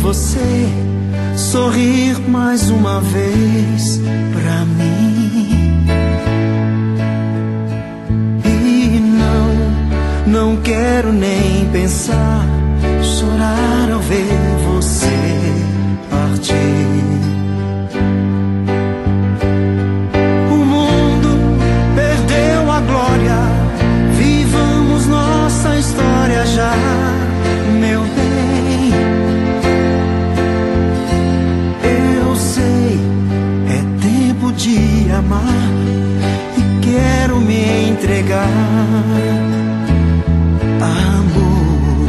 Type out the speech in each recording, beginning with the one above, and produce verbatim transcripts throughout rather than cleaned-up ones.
você sorrir mais uma vez pra mim. E não, não quero nem pensar, chorar ao ver você partir. O mundo perdeu a glória, vivamos nossa história já, meu bem. Eu sei, é tempo de amar e quero me entregar. Amor,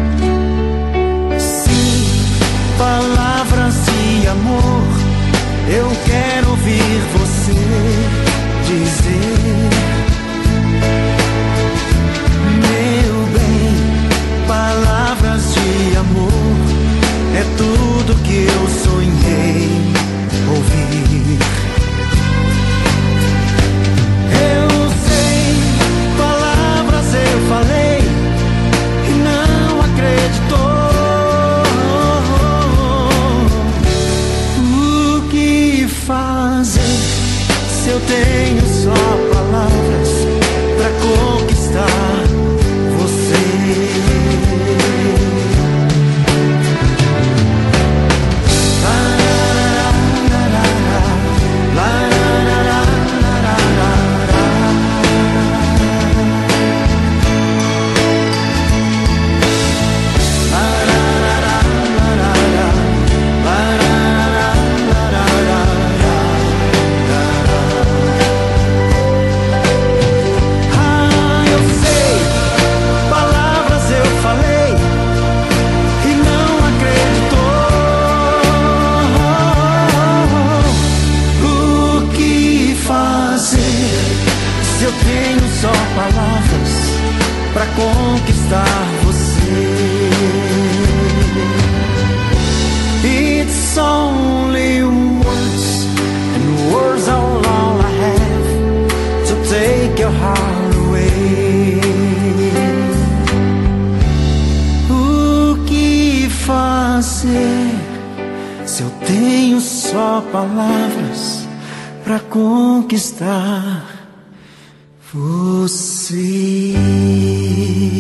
sim, palavras de amor, eu quero ouvir você dizer. Meu bem, palavras de amor, é tudo que eu sonhei ouvir. Eu sei, palavras eu falei e não acreditou. O que fazer se eu tenho só palavras pra conquistar você? Só palavras pra conquistar você. It's only words, and words are all I have to take your heart away. O que fazer se eu tenho só palavras pra conquistar você?